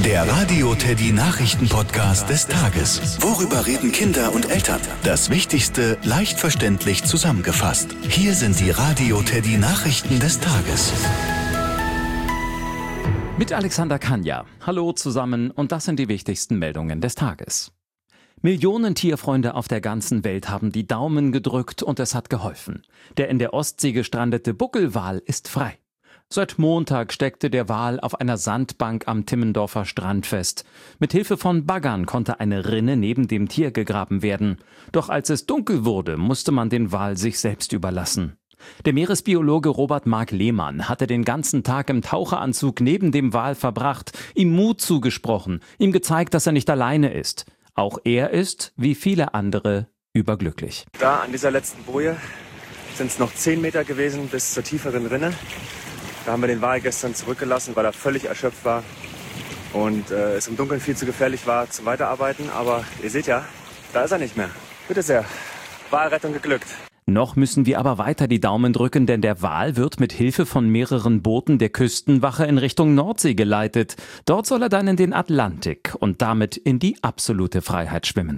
Der Radio Teddy Nachrichten-Podcast des Tages. Worüber reden Kinder und Eltern? Das Wichtigste leicht verständlich zusammengefasst. Hier sind die Radio Teddy Nachrichten des Tages. Mit Alexander Kanja. Hallo zusammen und das sind die wichtigsten Meldungen des Tages. Millionen Tierfreunde auf der ganzen Welt haben die Daumen gedrückt und es hat geholfen. Der in der Ostsee gestrandete Buckelwal ist frei. Seit Montag steckte der Wal auf einer Sandbank am Timmendorfer Strand fest. Mit Hilfe von Baggern konnte eine Rinne neben dem Tier gegraben werden. Doch als es dunkel wurde, musste man den Wal sich selbst überlassen. Der Meeresbiologe Robert Mark Lehmann hatte den ganzen Tag im Taucheranzug neben dem Wal verbracht, ihm Mut zugesprochen, ihm gezeigt, dass er nicht alleine ist. Auch er ist, wie viele andere, überglücklich. Da an dieser letzten Boje sind es noch 10 Meter gewesen bis zur tieferen Rinne. Da haben wir den Wal gestern zurückgelassen, weil er völlig erschöpft war und es im Dunkeln viel zu gefährlich war zum Weiterarbeiten. Aber ihr seht ja, da ist er nicht mehr. Bitte sehr, Walrettung geglückt. Noch müssen wir aber weiter die Daumen drücken, denn der Wal wird mit Hilfe von mehreren Booten der Küstenwache in Richtung Nordsee geleitet. Dort soll er dann in den Atlantik und damit in die absolute Freiheit schwimmen.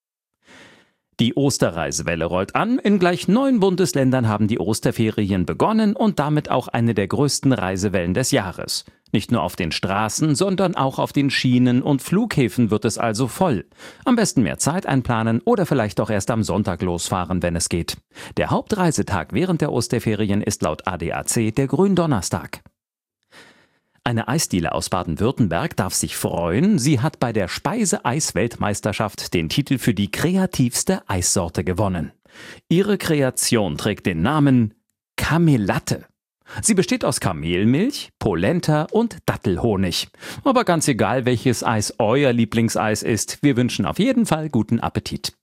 Die Osterreisewelle rollt an. In gleich 9 Bundesländern haben die Osterferien begonnen und damit auch eine der größten Reisewellen des Jahres. Nicht nur auf den Straßen, sondern auch auf den Schienen und Flughäfen wird es also voll. Am besten mehr Zeit einplanen oder vielleicht auch erst am Sonntag losfahren, wenn es geht. Der Hauptreisetag während der Osterferien ist laut ADAC der Gründonnerstag. Eine Eisdiele aus Baden-Württemberg darf sich freuen, sie hat bei der Speise-Eis-Weltmeisterschaft den Titel für die kreativste Eissorte gewonnen. Ihre Kreation trägt den Namen Kamelatte. Sie besteht aus Kamelmilch, Polenta und Dattelhonig. Aber ganz egal, welches Eis euer Lieblingseis ist, wir wünschen auf jeden Fall guten Appetit.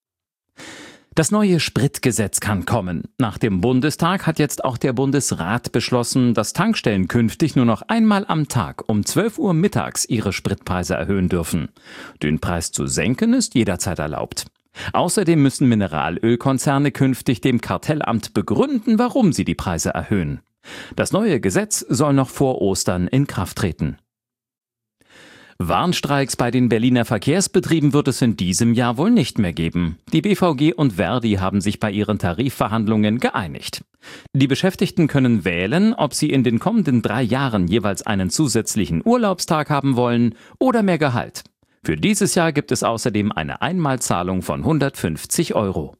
Das neue Spritgesetz kann kommen. Nach dem Bundestag hat jetzt auch der Bundesrat beschlossen, dass Tankstellen künftig nur noch einmal am Tag um 12 Uhr mittags ihre Spritpreise erhöhen dürfen. Den Preis zu senken ist jederzeit erlaubt. Außerdem müssen Mineralölkonzerne künftig dem Kartellamt begründen, warum sie die Preise erhöhen. Das neue Gesetz soll noch vor Ostern in Kraft treten. Warnstreiks bei den Berliner Verkehrsbetrieben wird es in diesem Jahr wohl nicht mehr geben. Die BVG und Verdi haben sich bei ihren Tarifverhandlungen geeinigt. Die Beschäftigten können wählen, ob sie in den kommenden 3 Jahren jeweils einen zusätzlichen Urlaubstag haben wollen oder mehr Gehalt. Für dieses Jahr gibt es außerdem eine Einmalzahlung von 150 €.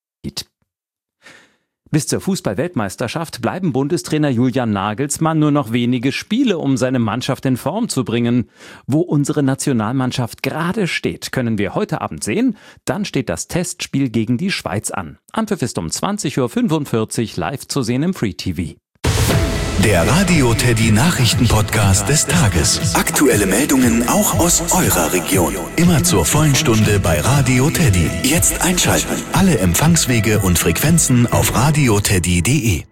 Bis zur Fußball-Weltmeisterschaft bleiben Bundestrainer Julian Nagelsmann nur noch wenige Spiele, um seine Mannschaft in Form zu bringen. Wo unsere Nationalmannschaft gerade steht, können wir heute Abend sehen. Dann steht das Testspiel gegen die Schweiz an. Anpfiff ist um 20:45 Uhr live zu sehen im Free TV. Der Radio Teddy Nachrichten-Podcast des Tages. Aktuelle Meldungen auch aus eurer Region. Immer zur vollen Stunde bei Radio Teddy. Jetzt einschalten. Alle Empfangswege und Frequenzen auf radioteddy.de.